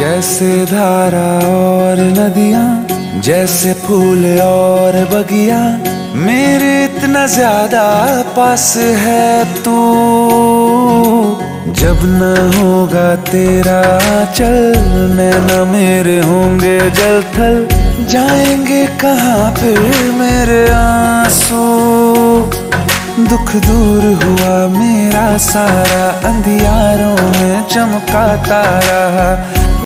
जैसे धारा और नदियाँ, जैसे फूल और बगिया, मेरे इतना ज्यादा पास है तू। जब न होगा तेरा चल, नैना मेरे होंगे जल थल, जाएंगे कहाँ फिर मेरे आंसू। दुख दूर हुआ मेरा सारा, अंधियारों में चमका तारा।